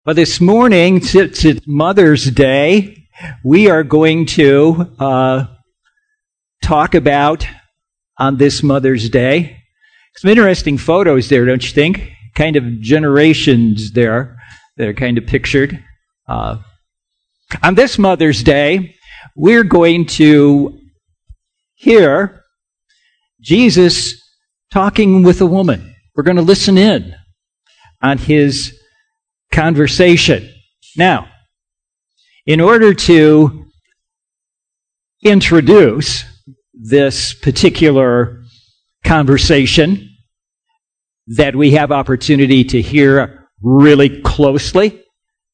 But this morning, since it's Mother's Day, we are going to talk about, on this Mother's Day, some interesting photos there, don't you think? Kind of generations there that are kind of pictured. On this Mother's Day, we're going to hear Jesus talking with a woman. We're going to listen in on his conversation. Now, in order to introduce this particular conversation that we have opportunity to hear really closely,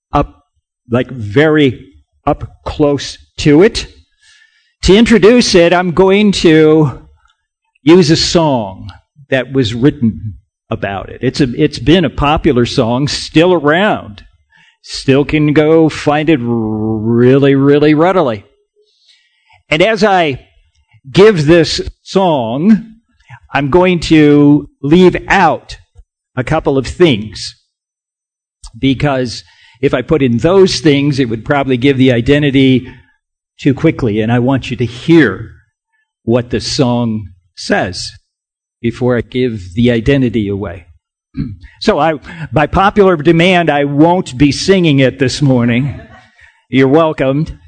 very up close to it, to introduce it, I'm going to use a song that was written about it. It's been a popular song, still around. Still can go find it really, really readily. And as I give this song, I'm going to leave out a couple of things, because if I put in those things, it would probably give the identity too quickly, and I want you to hear what the song says before I give the identity away. So by popular demand, I won't be singing it this morning. You're welcomed.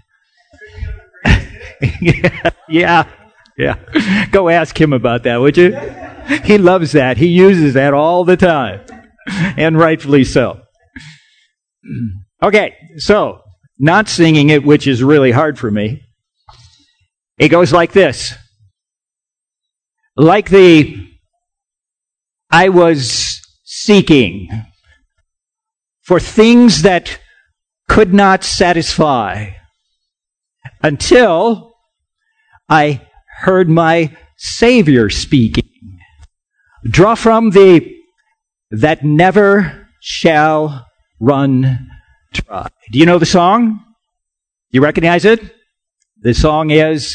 Yeah. Go ask him about that, would you? He loves that. He uses that all the time, and rightfully so. Okay, so not singing it, which is really hard for me. It goes like this. I was seeking for things that could not satisfy until I heard my Savior speaking. Draw from thee that never shall run dry. Do you know the song? You recognize it? The song is,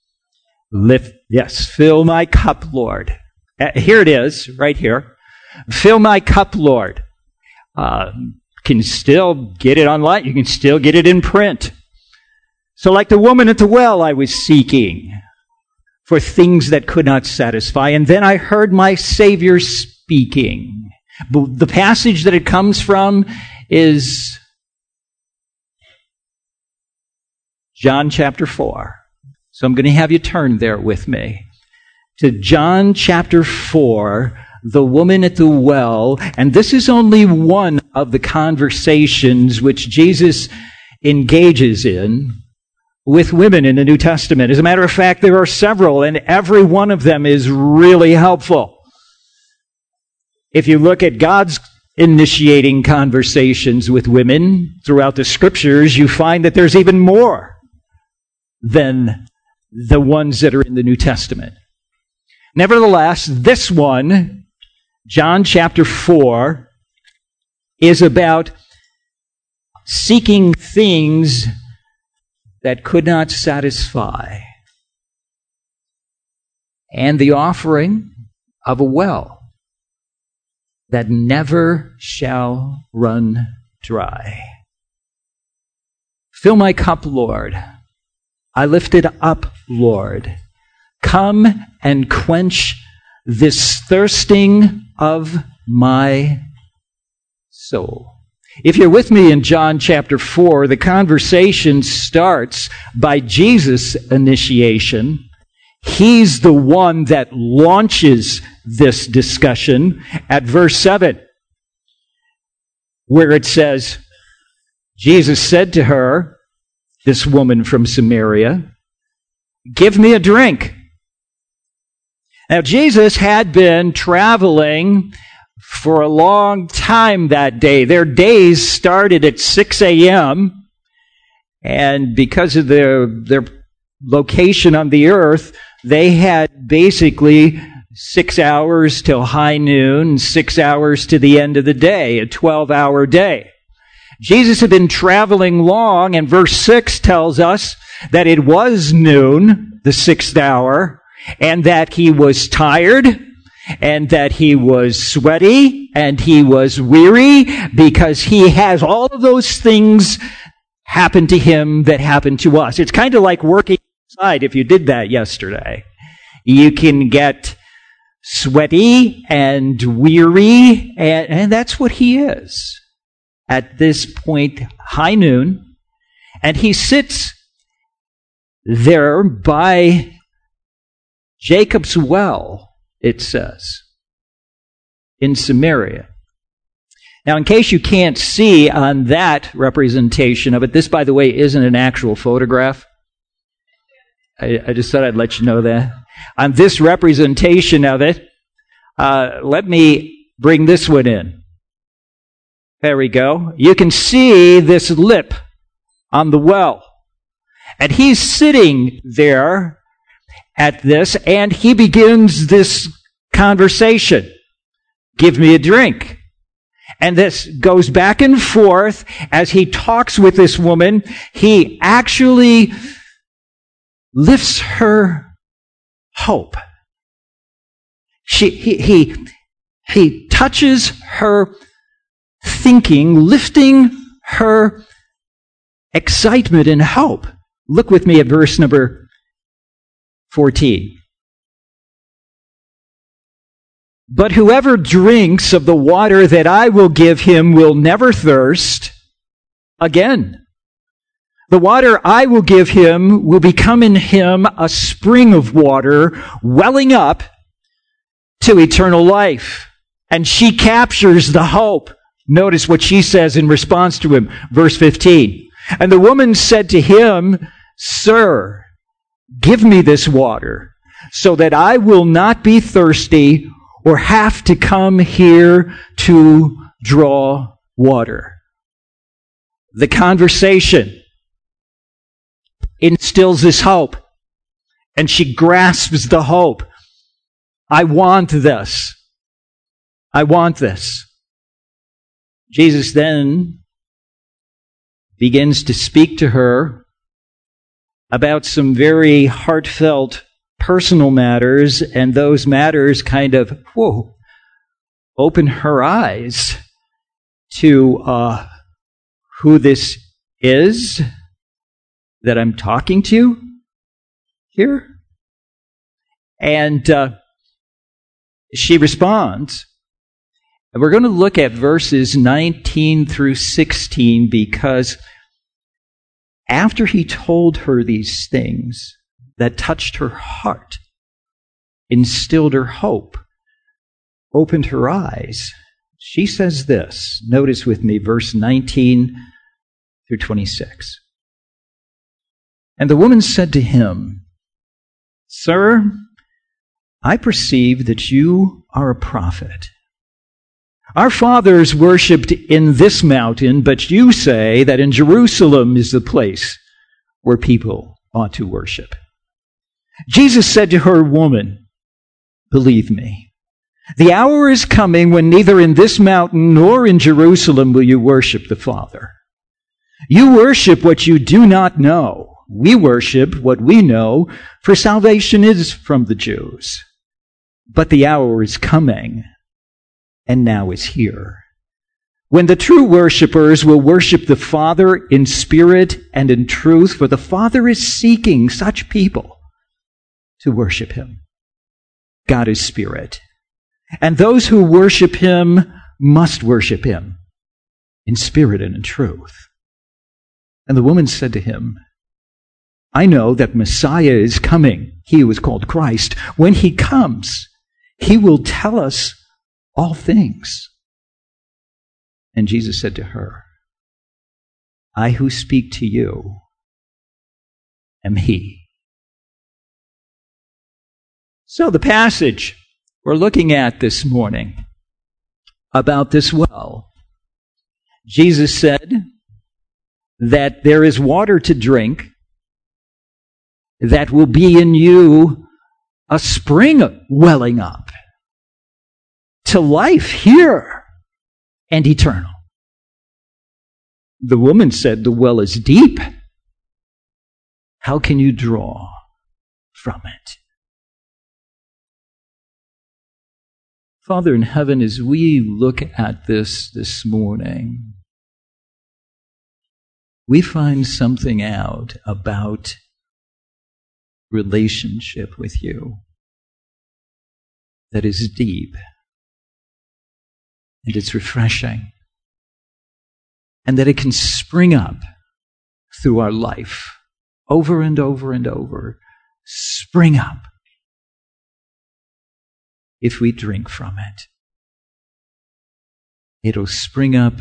fill my cup, Lord. Here it is, right here. Fill my cup, Lord. Can still get it online. You can still get it in print. So like the woman at the well, I was seeking for things that could not satisfy. And then I heard my Savior speaking. The passage that it comes from is John chapter 4. So I'm going to have you turn there with me to John chapter 4, the woman at the well. And this is only one of the conversations which Jesus engages in with women in the New Testament. As a matter of fact, there are several, and every one of them is really helpful. If you look at God's initiating conversations with women throughout the Scriptures, you find that there's even more than the ones that are in the New Testament. Nevertheless, this one, John chapter 4, is about seeking things that could not satisfy, and the offering of a well that never shall run dry. Fill my cup, Lord. I lift it up, Lord. Come and quench this thirsting of my soul. If you're with me in John chapter 4, the conversation starts by Jesus' initiation. He's the one that launches this discussion at verse 7, where it says, Jesus said to her, this woman from Samaria, give me a drink. Now, Jesus had been traveling for a long time that day. Their days started at 6 a.m., and because of their location on the earth, they had basically 6 hours till high noon, 6 hours to the end of the day, a 12-hour day. Jesus had been traveling long, and verse 6 tells us that it was noon, the 6th hour, and that he was tired, and that he was sweaty and he was weary because he has all of those things happen to him that happen to us. It's kind of like working outside if you did that yesterday. You can get sweaty and weary, and that's what he is at this point, high noon, and he sits there by Jacob's well, it says, in Samaria. Now, in case you can't see on that representation of it, this, by the way, isn't an actual photograph. I just thought I'd let you know that. On this representation of it, let me bring this one in. There we go. You can see this lip on the well. And he's sitting there at this, and he begins this conversation. Give me a drink. And this goes back and forth as he talks with this woman. He actually lifts her hope. He touches her thinking, lifting her excitement and hope. Look with me at verse number 14. But whoever drinks of the water that I will give him will never thirst again. The water I will give him will become in him a spring of water welling up to eternal life. And she captures the hope. Notice what she says in response to him, verse 15. And the woman said to him, Sir, give me this water so that I will not be thirsty or have to come here to draw water. The conversation instills this hope, and she grasps the hope. I want this. I want this. Jesus then begins to speak to her about some very heartfelt personal matters, and those matters kind of, open her eyes to who this is that I'm talking to here. And she responds. And we're going to look at verses 19 through 16 because after he told her these things that touched her heart, instilled her hope, opened her eyes, she says this. Notice with me verse 19 through 26. And the woman said to him, Sir, I perceive that you are a prophet. Our fathers worshipped in this mountain, but you say that in Jerusalem is the place where people ought to worship. Jesus said to her, Woman, believe me, the hour is coming when neither in this mountain nor in Jerusalem will you worship the Father. You worship what you do not know. We worship what we know, for salvation is from the Jews. But the hour is coming, and now is here, when the true worshipers will worship the Father in spirit and in truth, for the Father is seeking such people to worship him. God is spirit, and those who worship him must worship him in spirit and in truth. And the woman said to him, I know that Messiah is coming, he who is called Christ. When he comes, he will tell us all things. And Jesus said to her, I who speak to you am he. So the passage we're looking at this morning about this well, Jesus said that there is water to drink that will be in you a spring welling up to life here and eternal. The woman said, the well is deep. How can you draw from it? Father in heaven, as we look at this morning, we find something out about relationship with you that is deep, and it's refreshing, and that it can spring up through our life over and over and over, spring up if we drink from it. It'll spring up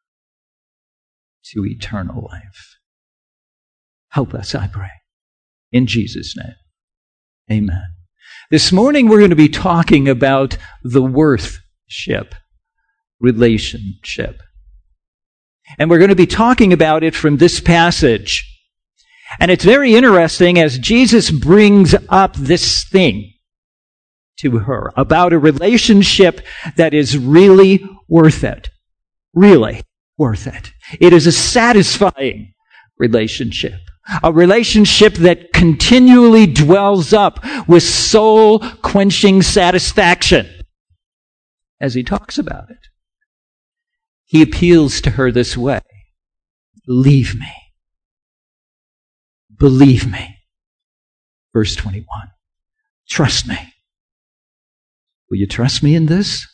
to eternal life. Help us, I pray. In Jesus' name, amen. This morning we're going to be talking about the worthship relationship. And we're going to be talking about it from this passage. And it's very interesting as Jesus brings up this thing to her about a relationship that is really worth it. Really worth it. It is a satisfying relationship. A relationship that continually dwells up with soul-quenching satisfaction. As he talks about it, he appeals to her this way. Believe me. Believe me. Verse 21. Trust me. Will you trust me in this?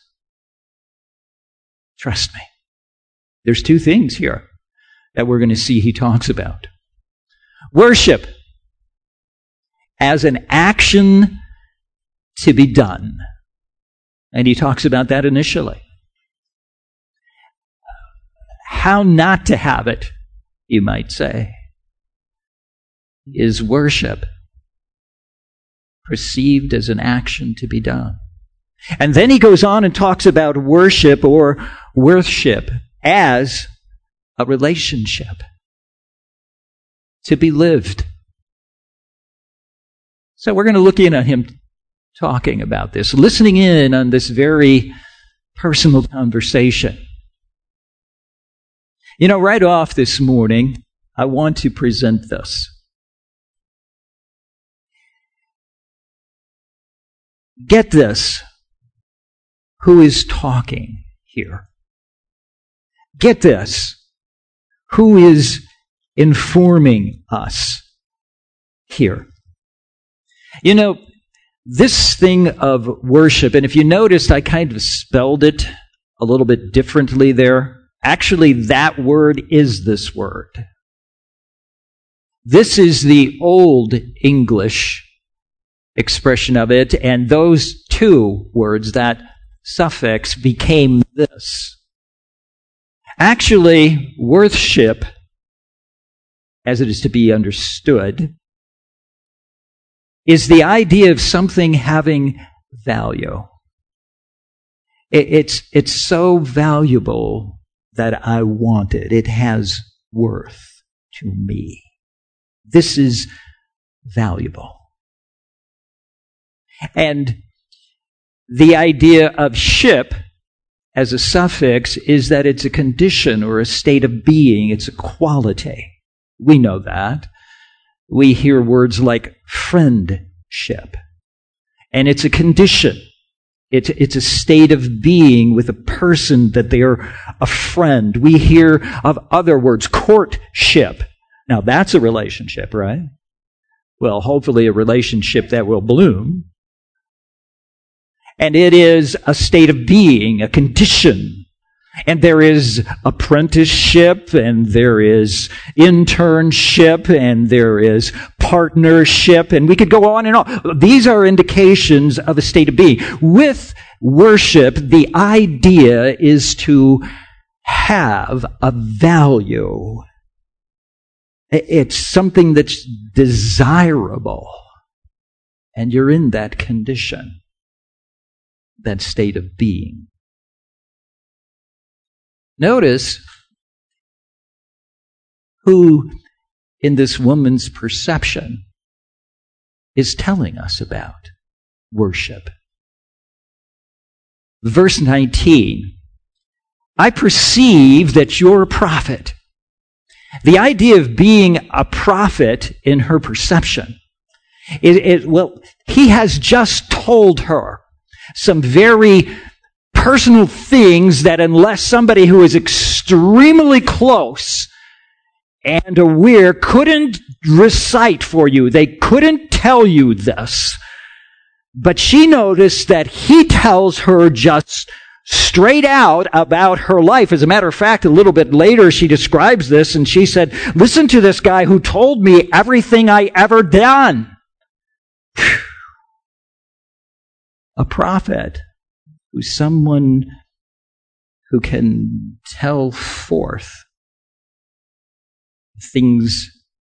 Trust me. There's two things here that we're going to see he talks about. Worship as an action to be done. And he talks about that initially. How not to have it, you might say, is worship perceived as an action to be done. And then he goes on and talks about worship or worship as a relationship to be lived. So we're going to look in on him talking about this, listening in on this very personal conversation. You know, right off this morning, I want to present this. Get this. Who is talking here? Get this. Who is informing us here? You know, this thing of worship, and if you noticed, I kind of spelled it a little bit differently there. Actually, that word is this word. This is the Old English expression of it, and those two words, that suffix, became this. Actually, worship, as it is to be understood, is the idea of something having value. It's so valuable that I want it. It has worth to me. This is valuable. And the idea of ship as a suffix is that it's a condition or a state of being. It's a quality. We know that. We hear words like friendship. And it's a condition. It's a state of being with a person that they are a friend. We hear of other words, courtship. Now that's a relationship, right? Well, hopefully a relationship that will bloom. And it is a state of being, a condition. And there is apprenticeship, and there is internship, and there is partnership, and we could go on and on. These are indications of a state of being. With worship, the idea is to have a value. It's something that's desirable, and you're in that condition, that state of being. Notice who in this woman's perception is telling us about worship. Verse 19, I perceive that you're a prophet. The idea of being a prophet in her perception is, well, he has just told her some very personal things that unless somebody who is extremely close and aware couldn't recite for you, they couldn't tell you this. But she noticed that he tells her just straight out about her life. As a matter of fact, a little bit later she describes this and she said, listen to this guy who told me everything I ever done. A prophet who's someone who can tell forth things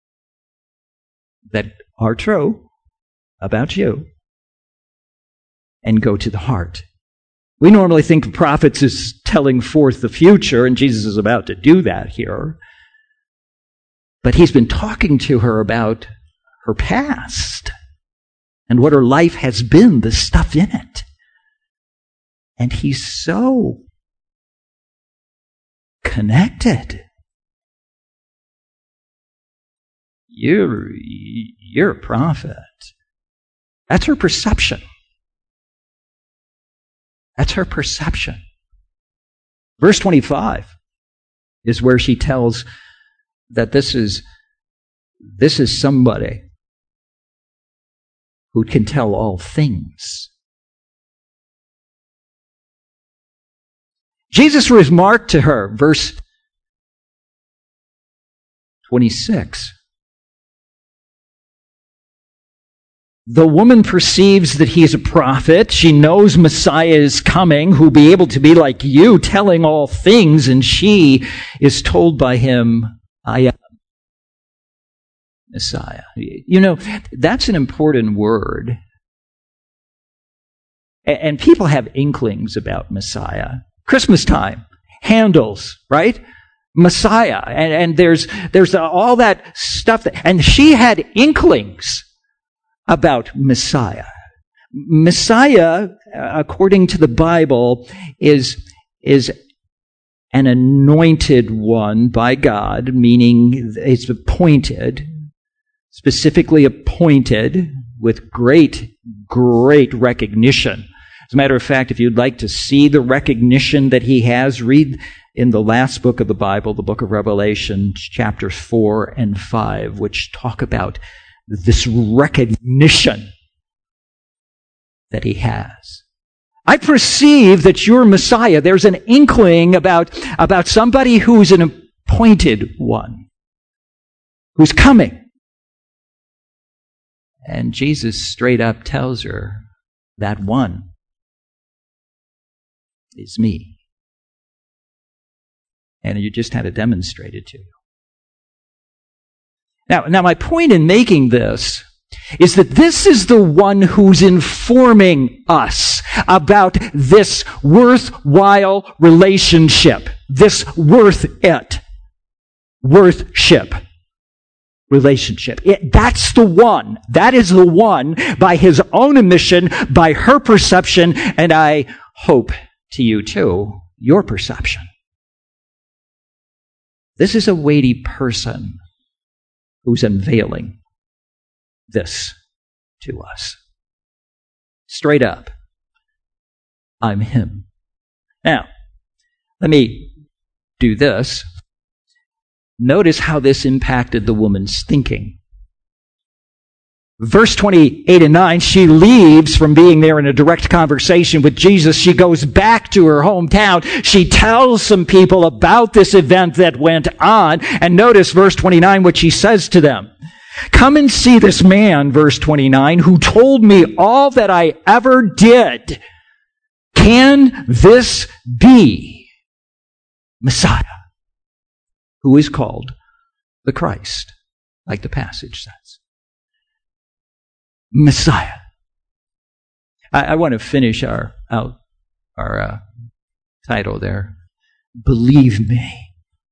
that are true about you and go to the heart. We normally think of prophets as telling forth the future, and Jesus is about to do that here. But he's been talking to her about her past and what her life has been, the stuff in it. And he's so connected. You're a prophet. That's her perception. That's her perception. Verse 25 is where she tells that this is somebody who can tell all things. Jesus remarked to her, verse 26, the woman perceives that he is a prophet. She knows Messiah is coming, who will be able to be like you, telling all things, and she is told by him, I am Messiah. You know, that's an important word. And people have inklings about Messiah. Christmas time, Handel's, right? Messiah. And there's all that stuff. And she had inklings about Messiah. Messiah, according to the Bible, is an anointed one by God, meaning it's appointed, specifically appointed with great recognition. As a matter of fact, if you'd like to see the recognition that he has, read in the last book of the Bible, the book of Revelation, chapters 4 and 5, which talk about this recognition that he has. I perceive that you're Messiah. There's an inkling about somebody who's an appointed one, who's coming. And Jesus straight up tells her, that one is me. And you just had to demonstrate it to you. Now, my point in making this is that this is the one who's informing us about this worthwhile relationship, this worthship relationship. That's the one. That is the one by his own admission, by her perception, and I hope to you too, your perception. This is a weighty person who's unveiling this to us. Straight up, I'm him. Now, let me do this. Notice how this impacted the woman's thinking. Verse 28 and 9, she leaves from being there in a direct conversation with Jesus. She goes back to her hometown. She tells some people about this event that went on. And notice verse 29, what she says to them. Come and see this man, verse 29, who told me all that I ever did. Can this be Messiah, who is called the Christ, like the passage says? Messiah. I want to finish our title there. Believe me.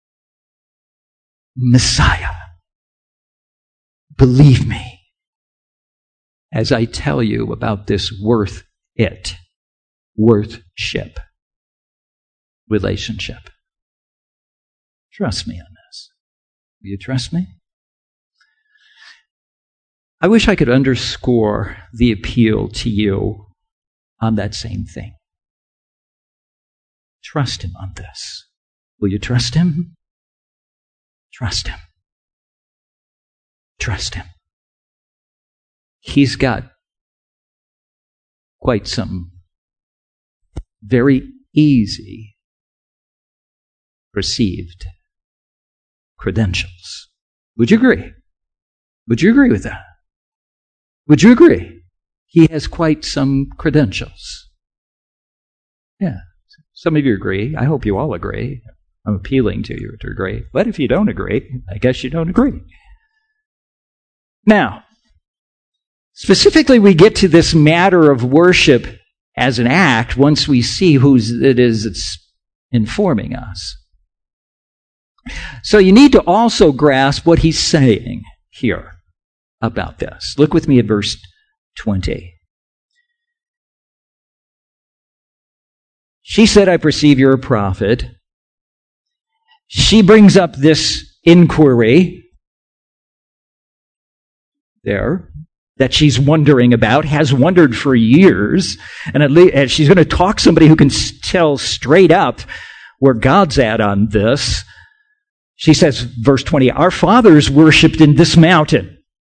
Messiah. Believe me as I tell you about this worthship relationship. Trust me on this. Will you trust me? I wish I could underscore the appeal to you on that same thing. trust him on this. Will you trust him? Trust him. Trust him. He's got quite some very easy perceived credentials. Would you agree? Would you agree with that? Would you agree? He has quite some credentials. Yeah. Some of you agree. I hope you all agree. I'm appealing to you to agree. But if you don't agree, I guess you don't agree. Now, specifically, we get to this matter of worship as an act once we see who it is that's informing us. So you need to also grasp what he's saying here about this. Look with me at verse 20. She said, I perceive you're a prophet. She brings up this inquiry there that she's wondering about, has wondered for years, and she's going to talk to somebody who can tell straight up where God's at on this. She says, verse 20, our fathers worshipped in this mountain,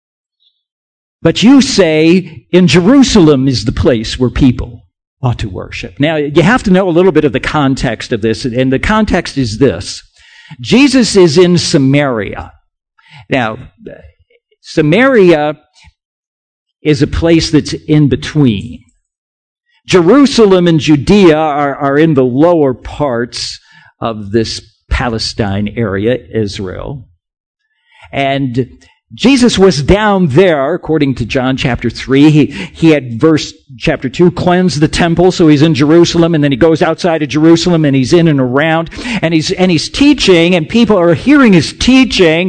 but you say in Jerusalem is the place where people ought to worship. Now, you have to know a little bit of the context of this, and the context is this. Jesus is in Samaria. Now, Samaria is a place that's in between. Jerusalem and Judea are in the lower parts of this Palestine area, Israel. And Jesus was down there, according to John chapter 3. He had verse chapter 2, cleansed the temple, so he's in Jerusalem, and then he goes outside of Jerusalem, and he's in and around, and he's teaching, and people are hearing his teaching,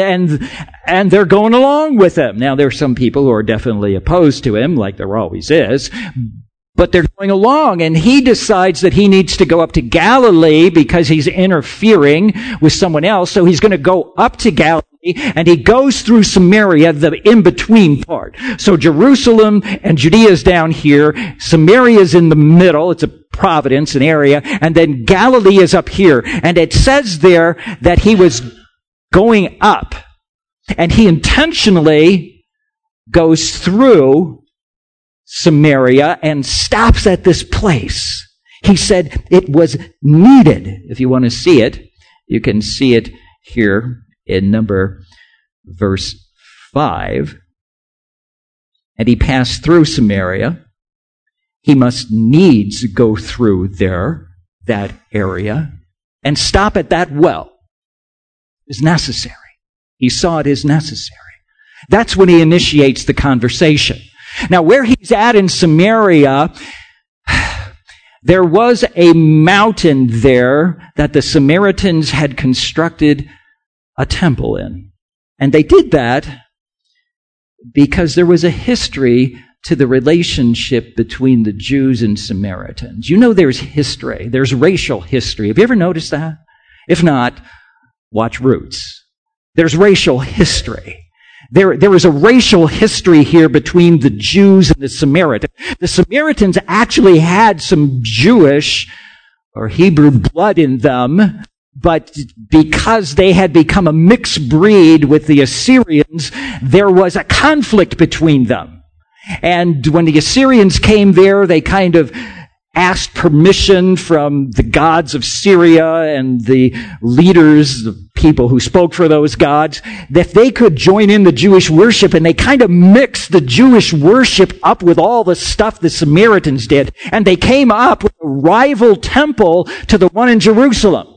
and they're going along with him. Now, there are some people who are definitely opposed to him, like there always is, but they're going along, and he decides that he needs to go up to Galilee because he's interfering with someone else, so he's going to go up to Galilee, and he goes through Samaria, the in-between part. So Jerusalem and Judea is down here, Samaria is in the middle, it's a province, an area, and then Galilee is up here. And it says there that he was going up, and he intentionally goes through Samaria and stops at this place. He said it was needed. If you want to see it, you can see it here in verse 5. And he passed through Samaria. He must needs go through that area, and stop at that well. It's necessary. He saw it as necessary. That's when he initiates the conversation. Now, where he's at in Samaria, there was a mountain there that the Samaritans had constructed a temple in. And they did that because there was a history to the relationship between the Jews and Samaritans. You know there's history. There's racial history. Have you ever noticed that? If not, watch Roots. There's racial history. There is a racial history here between the Jews and the Samaritans. The Samaritans actually had some Jewish or Hebrew blood in them, but because they had become a mixed breed with the Assyrians, there was a conflict between them. And when the Assyrians came there, they kind of asked permission from the gods of Syria and the leaders, the people who spoke for those gods, that they could join in the Jewish worship, and they kind of mixed the Jewish worship up with all the stuff the Samaritans did. And they came up with a rival temple to the one in Jerusalem.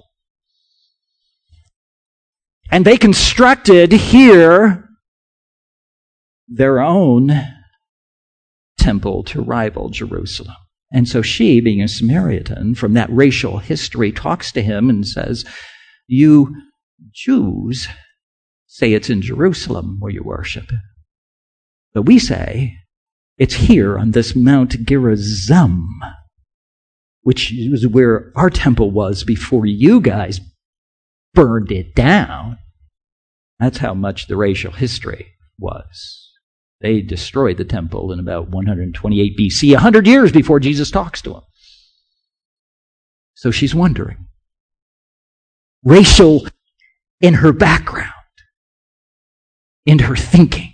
And they constructed here their own temple to rival Jerusalem. And so she, being a Samaritan, from that racial history, talks to him and says, you Jews say it's in Jerusalem where you worship. But we say it's here on this Mount Gerizim, which is where our temple was before you guys burned it down. That's how much the racial history was. They destroyed the temple in about 128 BC, 100 years before Jesus talks to them. So she's wondering. Racial in her background, in her thinking.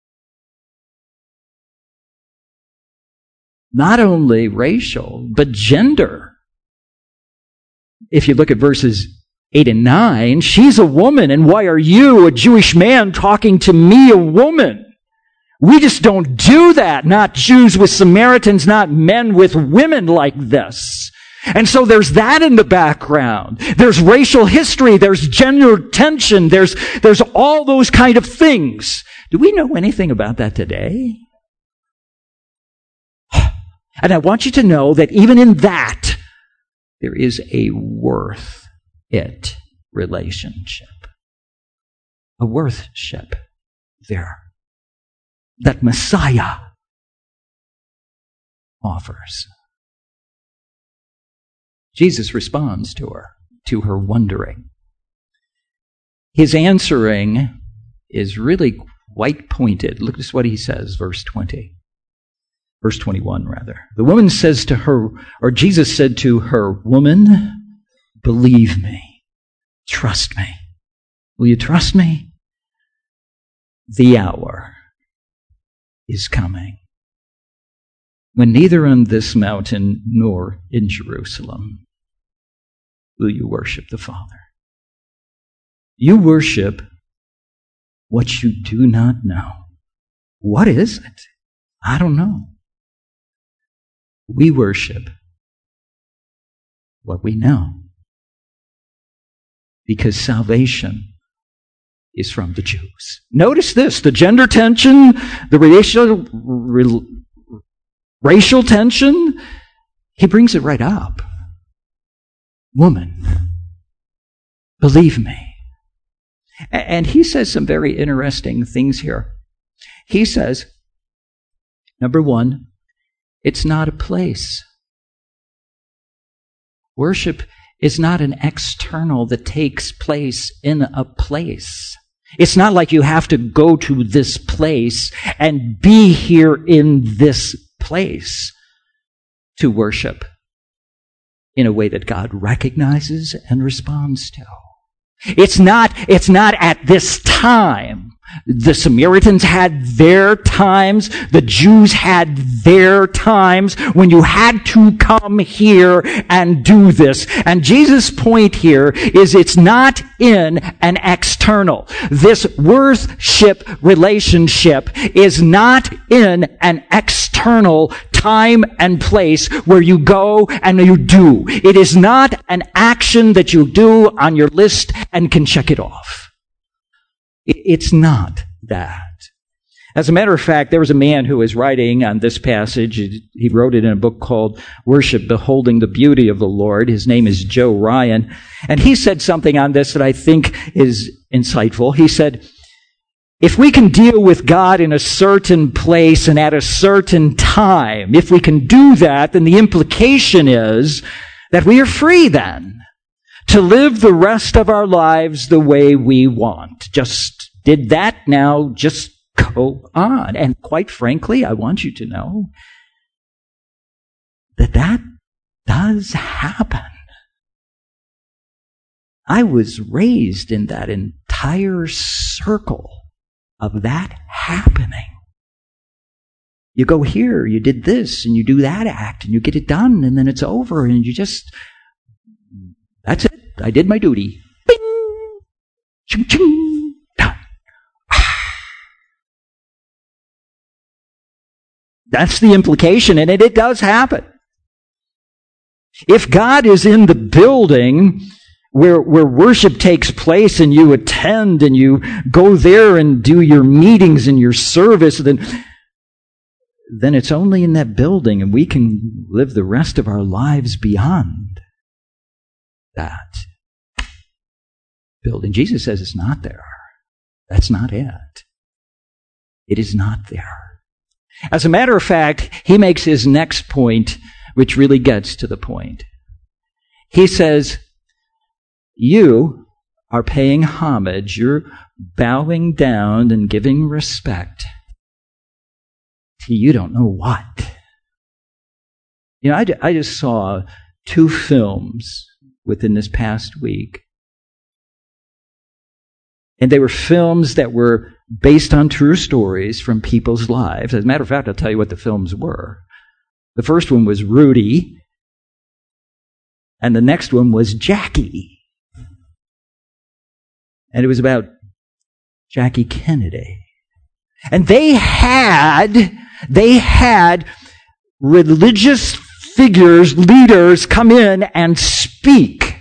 Not only racial, but gender. If you look at verses 8 and 9, she's a woman, and why are you, a Jewish man, talking to me, a woman? We just don't do that. Not Jews with Samaritans, not men with women like this. And so there's that in the background. There's racial history, there's gender tension, there's all those kind of things. Do we know anything about that today? And I want you to know that even in that, there is a worth it relationship. A worthship there that Messiah offers. Jesus responds to her wondering. His answering is really quite pointed. Look at what he says, verse 20. Verse 21, rather. The woman says to her, or Jesus said to her, "Woman, believe me. Trust me." Will you trust me? The hour is coming when neither on this mountain nor in Jerusalem will you worship the Father. You worship what you do not know. What is it? I don't know. We worship what we know, because salvation is from the Jews. Notice this, the gender tension, the racial tension, he brings it right up. Woman, believe me. And he says some very interesting things here. He says, number one, it's not a place. Worship is not an external that takes place in a place. It's not like you have to go to this place and be here in this place to worship in a way that God recognizes and responds to. It's not at this time. The Samaritans had their times. The Jews had their times when you had to come here and do this. And Jesus' point here is it's not in an external. This worship relationship is not in an external time and place where you go and you do. It is not an action that you do on your list and can check it off. It's not that. As a matter of fact, there was a man who was writing on this passage. He wrote it in a book called Worship, Beholding the Beauty of the Lord. His name is Joe Ryan. And he said something on this that I think is insightful. He said, if we can deal with God in a certain place and at a certain time, if we can do that, then the implication is that we are free then to live the rest of our lives the way we want. Just did that, now just go on. And quite frankly, I want you to know that that does happen. I was raised in that entire circle of that happening. You go here, you did this, and you do that act, and you get it done, and then it's over, and you just, that's it. I did my duty. Bing! Ching, ching! Done. That's the implication, and it does happen. If God is in the building where worship takes place and you attend and you go there and do your meetings and your service, then it's only in that building, and we can live the rest of our lives beyond that building. Jesus says it's not there. That's not it. It is not there. As a matter of fact, he makes his next point, which really gets to the point. He says, you are paying homage, you're bowing down and giving respect to you don't know what. You know, I just saw 2 films within this past week. And they were films that were based on true stories from people's lives. As a matter of fact, I'll tell you what the films were. The first one was Rudy, and the next one was Jackie. And it was about Jackie Kennedy. And they had religious figures, leaders come in and speak.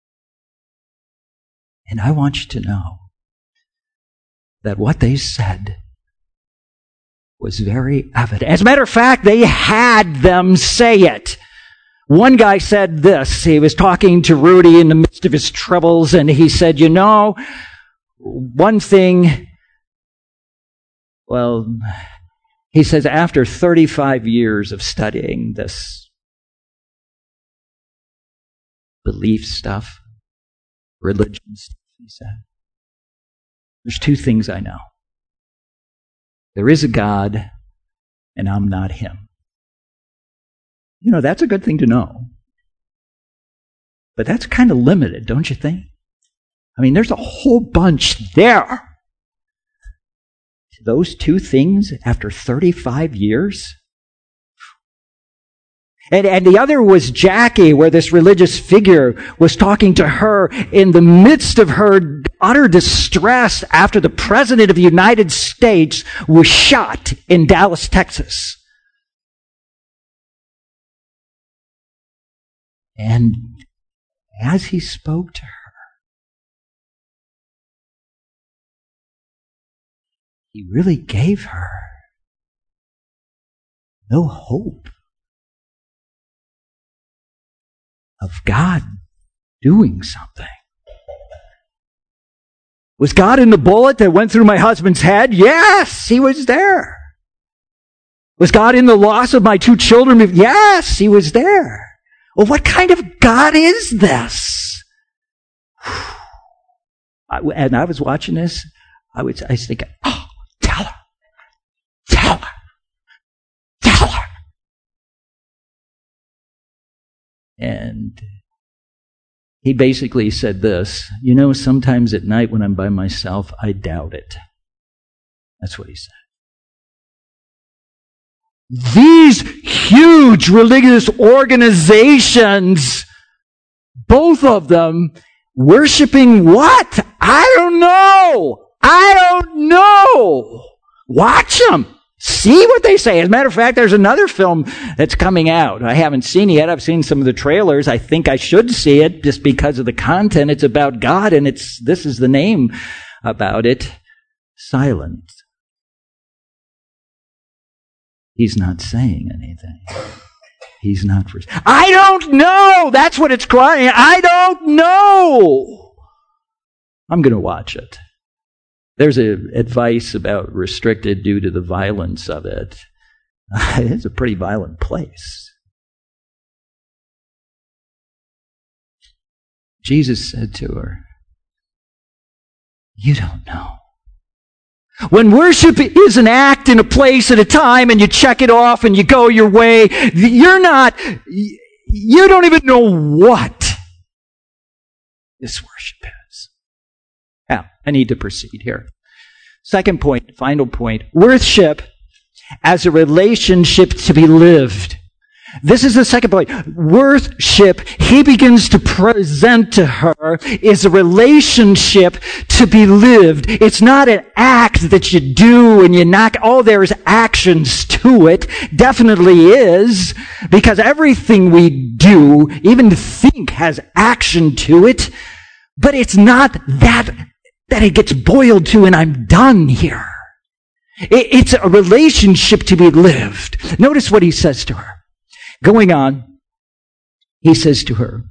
And I want you to know that what they said was very evident. As a matter of fact, they had them say it. One guy said this. He was talking to Rudy in the midst of his troubles, and he said, you know, one thing, well, he says, after 35 years of studying this belief stuff, religion stuff, he said, there's 2 things I know. There is a God, and I'm not him. You know, that's a good thing to know. But that's kind of limited, don't you think? I mean, there's a whole bunch there. Those 2 things after 35 years? And the other was Jackie, where this religious figure was talking to her in the midst of her utter distress after the President of the United States was shot in Dallas, Texas. And as he spoke to her, he really gave her no hope of God doing something. Was God in the bullet that went through my husband's head? Yes, he was there. Was God in the loss of my 2 children? Yes, he was there. Well, what kind of God is this? And I was watching this, I was thinking, oh, tell her. And he basically said this, you know, sometimes at night when I'm by myself, I doubt it. That's what he said. These huge religious organizations, both of them, worshiping what? I don't know. Watch them. See what they say. As a matter of fact, there's another film that's coming out. I haven't seen it yet. I've seen some of the trailers. I think I should see it just because of the content. It's about God, and this is the name about it. Silent. He's not saying anything. He's not. I don't know. That's what it's crying. I don't know. I'm going to watch it. There's advice about restricted due to the violence of it. It's a pretty violent place. Jesus said to her, you don't know. When worship is an act in a place at a time and you check it off and you go your way, you don't even know what this worship is. Now, I need to proceed here. Second point, final point, worship as a relationship to be lived. This is the second point. Worship, he begins to present to her, is a relationship to be lived. It's not an act that you do and you knock. Oh, there's actions to it. Definitely is. Because everything we do, even think, has action to it. But it's not that it gets boiled to and I'm done here. It's a relationship to be lived. Notice what he says to her. Going on, he says to her,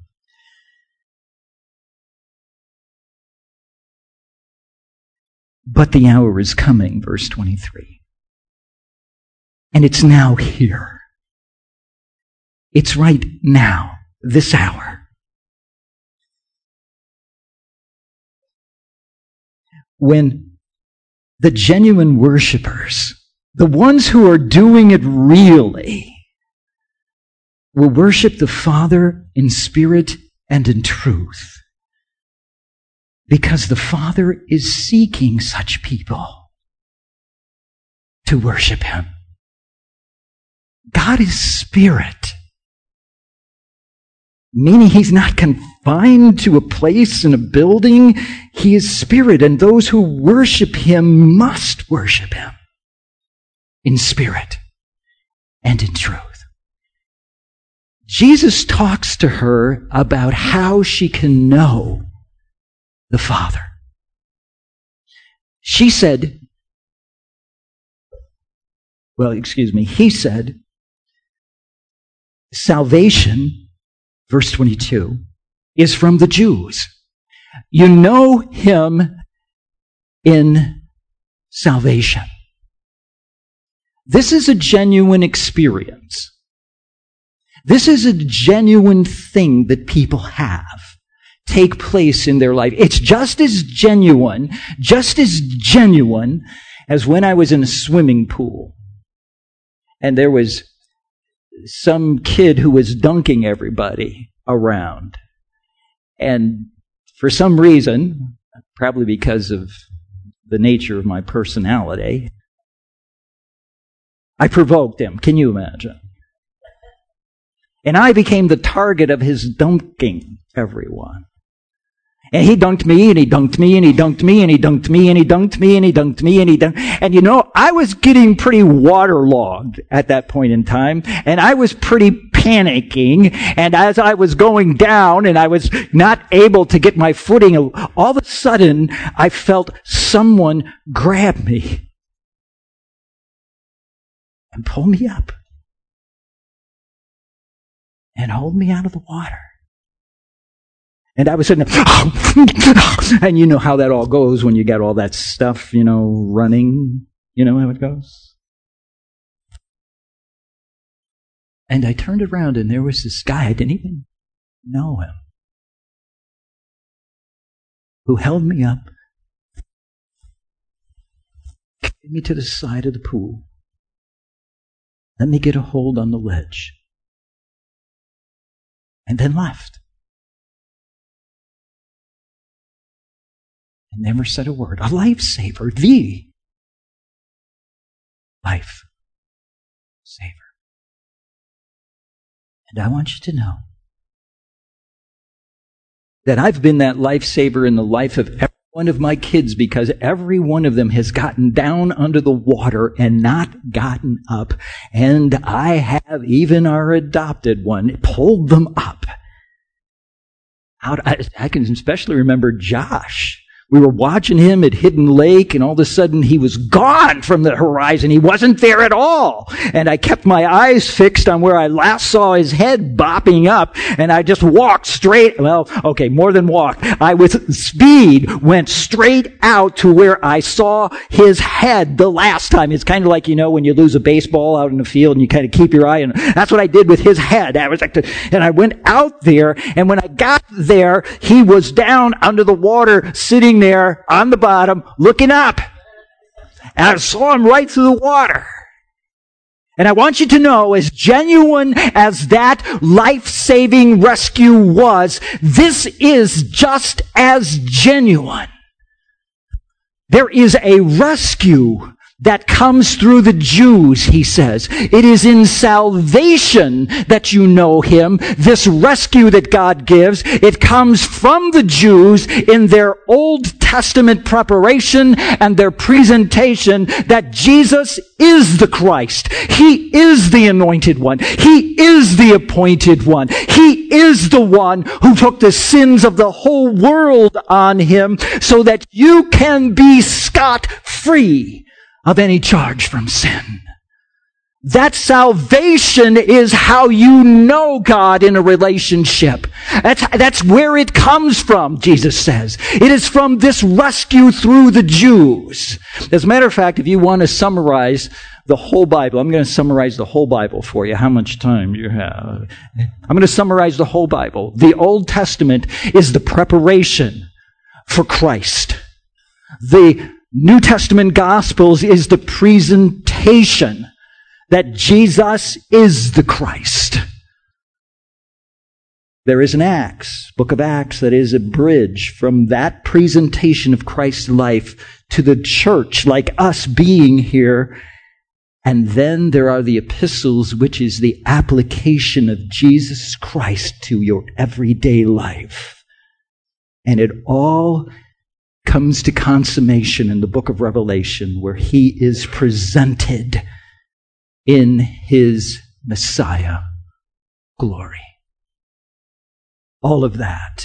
but the hour is coming, verse 23. And it's now here. It's right now, this hour. When the genuine worshipers, the ones who are doing it really, will worship the Father in spirit and in truth. Because the Father is seeking such people to worship Him. God is spirit, meaning He's not confined to a place in a building. He is spirit, and those who worship Him must worship Him in spirit and in truth. Jesus talks to her about how she can know the Father. He said, salvation, verse 22, is from the Jews. You know Him in salvation. This is a genuine experience. This is a genuine thing that people have take place in their life. It's just as genuine as when I was in a swimming pool and there was some kid who was dunking everybody around. And for some reason, probably because of the nature of my personality, I provoked him. Can you imagine? And I became the target of his dunking everyone. And he dunked me, and he dunked me, and he dunked me, and he dunked me, and he dunked me, and he dunked me, and he dunked. And you know, I was getting pretty waterlogged at that point in time, and I was pretty panicking, and as I was going down, and I was not able to get my footing, all of a sudden, I felt someone grab me and pull me up and hold me out of the water. And I was sitting there, and you know how that all goes when you got all that stuff, running. You know how it goes? And I turned around, and there was this guy, I didn't even know him, who held me up, carried me to the side of the pool, let me get a hold on the ledge, and then left. And never said a word. A lifesaver, the lifesaver. And I want you to know that I've been that lifesaver in the life of every one of my kids, because every one of them has gotten down under the water and not gotten up. And I have, even our adopted one, pulled them up. I can especially remember Josh. We were watching him at Hidden Lake, and all of a sudden he was gone from the horizon. He wasn't there at all. And I kept my eyes fixed on where I last saw his head bopping up, and I just walked straight, more than walked. I, with speed, went straight out to where I saw his head the last time. It's kind of like, when you lose a baseball out in the field and you kind of keep your eye on it. That's what I did with his head. And I went out there, and when I got there, he was down under the water, sitting there on the bottom, looking up. And I saw him right through the water. And I want you to know, as genuine as that life-saving rescue was, this is just as genuine. There is a rescue that comes through the Jews, he says. It is in salvation that you know Him. This rescue that God gives, it comes from the Jews in their Old Testament preparation and their presentation that Jesus is the Christ. He is the anointed one. He is the appointed one. He is the one who took the sins of the whole world on Him so that you can be scot-free of any charge from sin. That salvation is how you know God in a relationship. That's where it comes from, Jesus says. It is from this rescue through the Jews. As a matter of fact, if you want to summarize the whole Bible, I'm going to summarize the whole Bible for you. How much time do you have? I'm going to summarize the whole Bible. The Old Testament is the preparation for Christ. The New Testament Gospels is the presentation that Jesus is the Christ. There is an Acts, book of Acts, that is a bridge from that presentation of Christ's life to the church, like us being here. And then there are the epistles, which is the application of Jesus Christ to your everyday life. And it all comes to consummation in the book of Revelation, where he is presented in his Messiah glory. All of that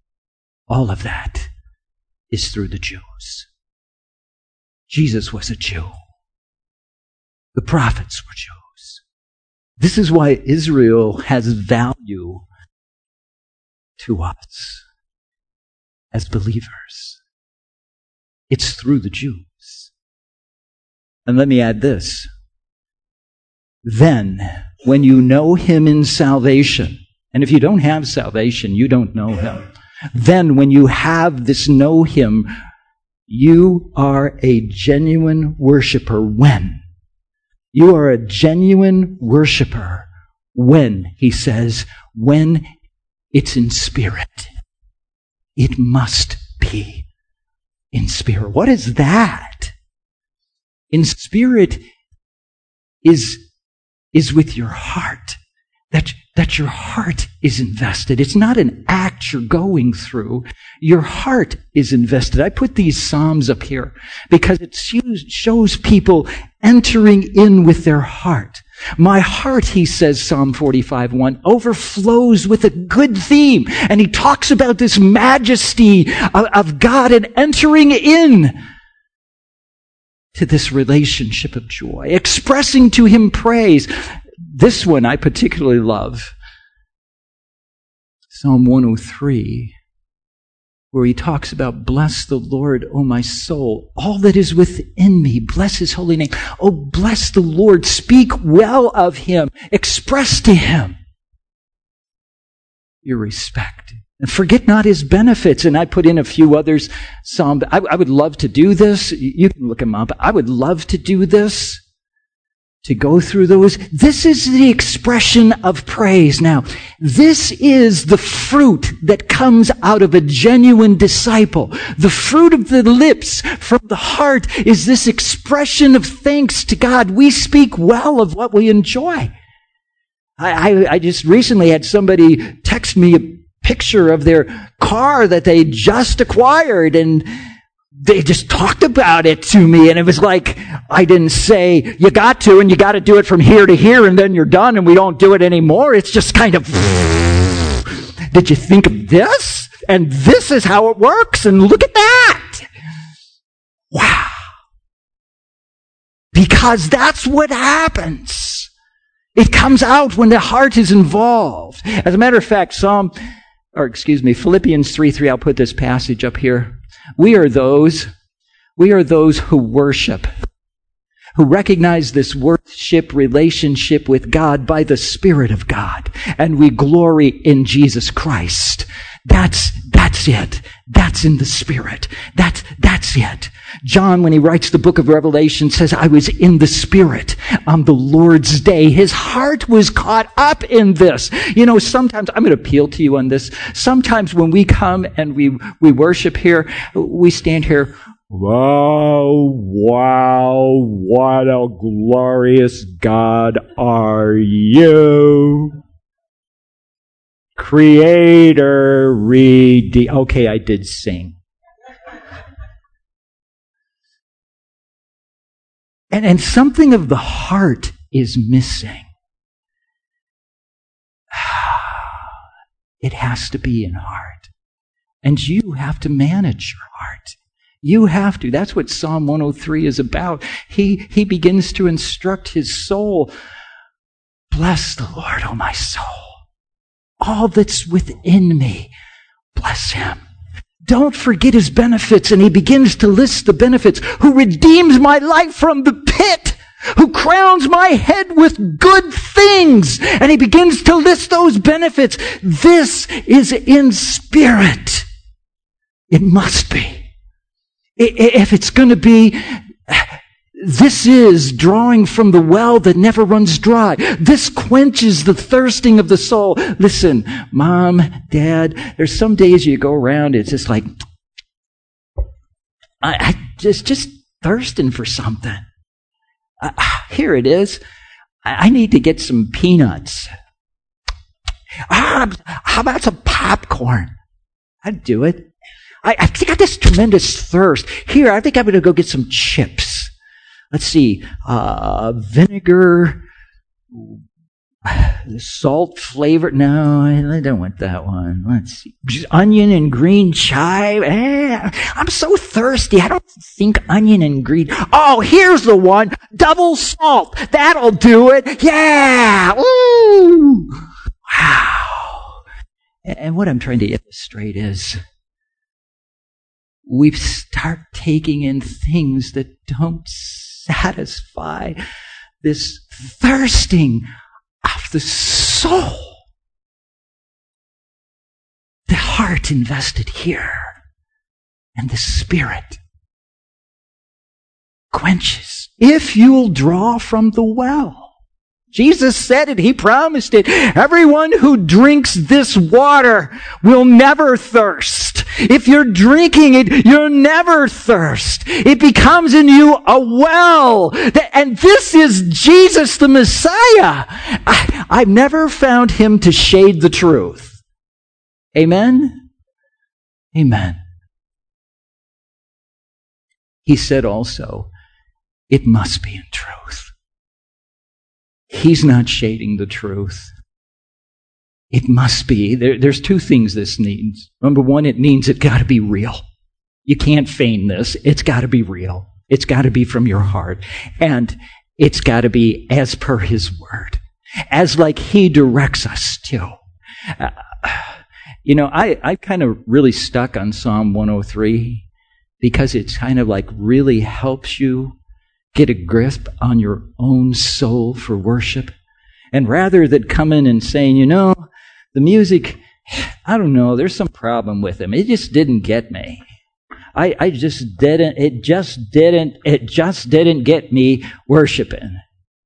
is through the Jews. Jesus was a Jew. The prophets were Jews. This is why Israel has value to us as believers. It's through the Jews. And let me add this. Then, when you know him in salvation, and if you don't have salvation, you don't know him. Then, when you have this know him, you are a genuine worshiper. When? You are a genuine worshiper when, he says, when it's in spirit. It must be in spirit. What is that? In spirit is with your heart. That your heart is invested. It's not an act you're going through. Your heart is invested. I put these Psalms up here because it shows people entering in with their heart. My heart, he says, Psalm 45:1, overflows with a good theme. And he talks about this majesty of God and entering in to this relationship of joy, expressing to him praise. This one I particularly love. Psalm 103, where he talks about, bless the Lord, O my soul, all that is within me. Bless his holy name. Oh, bless the Lord. Speak well of him. Express to him your respect. And forget not his benefits. And I put in a few others. I would love to do this. You can look them up. I would love to do this. To go through those. This is the expression of praise. Now, this is the fruit that comes out of a genuine disciple. The fruit of the lips from the heart is this expression of thanks to God. We speak well of what we enjoy. I just recently had somebody text me a picture of their car that they just acquired, and they just talked about it to me, and it was like, I didn't say, you got to, and you got to do it from here to here, and then you're done, and we don't do it anymore. It's just kind of, did you think of this? And this is how it works, and look at that. Wow. Because that's what happens. It comes out when the heart is involved. As a matter of fact, Philippians 3:3, I'll put this passage up here. We are those who worship, who recognize this worship relationship with God by the Spirit of God, and we glory in Jesus Christ. That's it. That's in the Spirit. That's it. John, when he writes the book of Revelation, says, I was in the Spirit on the Lord's day. His heart was caught up in this. You know, sometimes, I'm going to appeal to you on this. Sometimes when we come and we worship here, we stand here, wow, what a glorious God are you. Creator, okay, I did sing. And something of the heart is missing. It has to be in heart. And you have to manage your heart. You have to. That's what Psalm 103 is about. He begins to instruct his soul. Bless the Lord, O my soul. All that's within me, bless him. Don't forget his benefits. And he begins to list the benefits. Who redeems my life from the pit. Who crowns my head with good things. And he begins to list those benefits. This is in spirit. It must be. If it's going to be This is drawing from the well that never runs dry. This quenches the thirsting of the soul. Listen, Mom, Dad, there's some days you go around, it's just like, I just thirsting for something. Here it is. I need to get some peanuts. How about some popcorn? I'd do it. I got this tremendous thirst. Here, I think I'm going to go get some chips. Let's see. Vinegar, salt flavor. No, I don't want that one. Let's see. Onion and green chive. I'm so thirsty. I don't think onion and green. Oh, here's the one. Double salt. That'll do it. Yeah. Woo. Wow. And what I'm trying to illustrate is we start taking in things that don't satisfy this thirsting of the soul. The heart invested here and the Spirit quenches if you'll draw from the well. Jesus said it. He promised it. Everyone who drinks this water will never thirst. If you're drinking it, you'll never thirst. It becomes in you a well. And this is Jesus the Messiah. I've never found him to shade the truth. Amen? Amen. He said also, it must be in truth. He's not shading the truth. It must be. There's two things this needs. Number one, it means it's got to be real. You can't feign this. It's got to be real. It's got to be from your heart. And it's got to be as per His Word. As like He directs us to. I kind of really stuck on Psalm 103 because it's kind of like really helps you get a grip on your own soul for worship. And rather than coming and saying, the music, I don't know, there's some problem with them. It just didn't get me. It just didn't get me worshiping.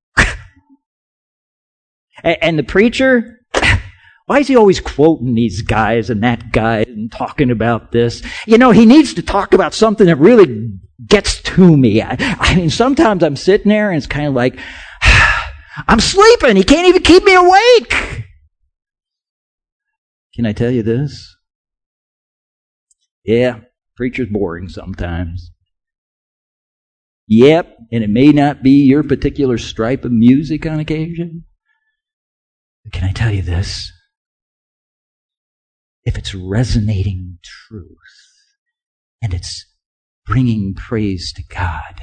And the preacher, why is he always quoting these guys and that guy and talking about this? He needs to talk about something that really gets to me. I mean, sometimes I'm sitting there and it's kind of like, I'm sleeping. He can't even keep me awake. Can I tell you this? Yeah, preacher's boring sometimes. Yep, and it may not be your particular stripe of music on occasion. But can I tell you this? If it's resonating truth and it's bringing praise to God.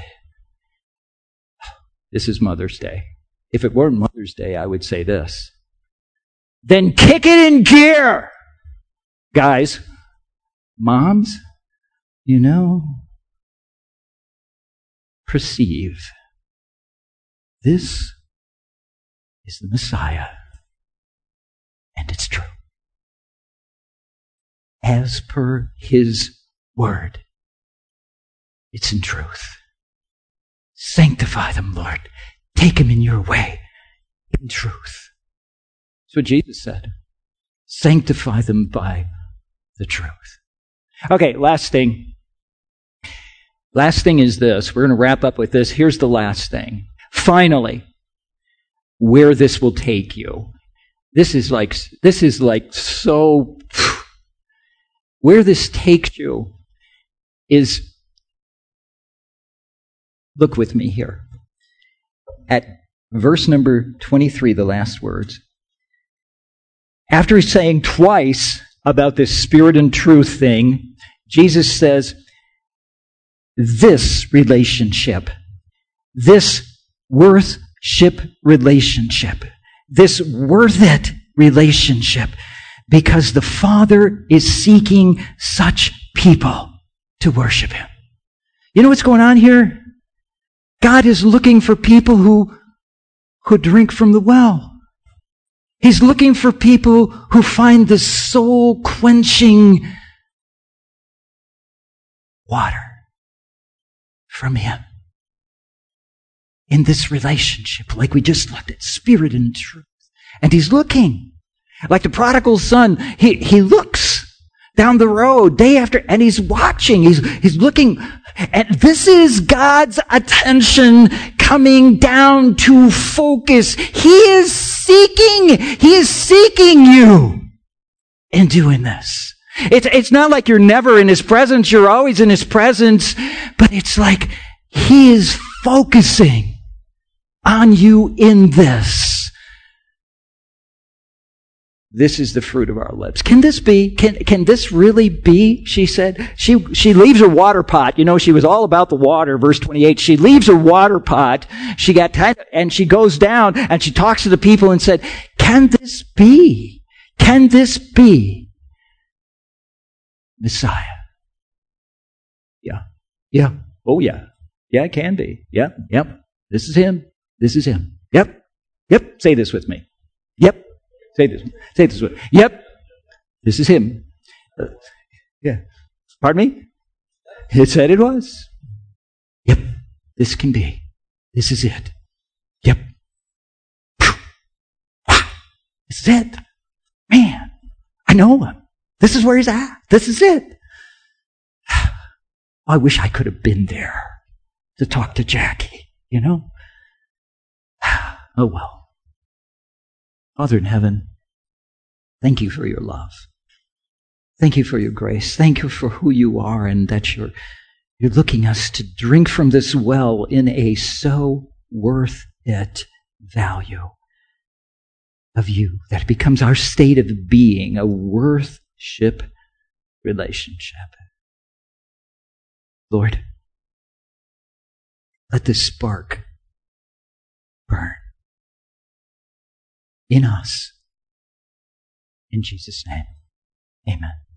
This is Mother's Day. If it weren't Mother's Day, I would say this. Then kick it in gear! Guys, moms, perceive. This is the Messiah. And it's true. As per His Word. It's in truth. Sanctify them, Lord. Take them in your way, in truth. That's what Jesus said. Sanctify them by the truth. Okay, last thing. Last thing is this. We're going to wrap up with this. Here's the last thing. Finally, where this will take you. This is like so... Where this takes you is... Look with me here. At verse number 23, the last words. After he's saying twice about this spirit and truth thing, Jesus says, this relationship, this worth-ship relationship, this worth-it relationship, because the Father is seeking such people to worship Him. You know what's going on here? God is looking for people who drink from the well. He's looking for people who find the soul-quenching water from Him. in this relationship, like we just looked at, spirit and truth. And he's looking. Like the prodigal son, he looks down the road day after, and he's watching. He's looking. And this is God's attention coming down to focus. He is seeking you in doing this. It's not like you're never in his presence. You're always in his presence. But it's like he is focusing on you in this. This is the fruit of our lips. Can this be? Can this really be? She said. She leaves her water pot. You know, she was all about the water. Verse 28. She leaves her water pot. She got tired, and she goes down and she talks to the people and said, "Can this be? Can this be Messiah?" Yeah. Oh yeah. Yeah, it can be. Yep. This is him. This is him. Yep. Say this with me. Yep. Say this with me. Yep. This is him. Yeah. Pardon me? It said it was. Yep. This can be. This is it. Yep. This is it. Man, I know him. This is where he's at. This is it. I wish I could have been there to talk to Jackie, you know? Oh well. Father in heaven, thank you for your love. Thank you for your grace. Thank you for who you are, and that you're looking us to drink from this well in a so worth it value of you, that it becomes our state of being, a worship relationship. Lord, let this spark burn in us. In Jesus' name, amen.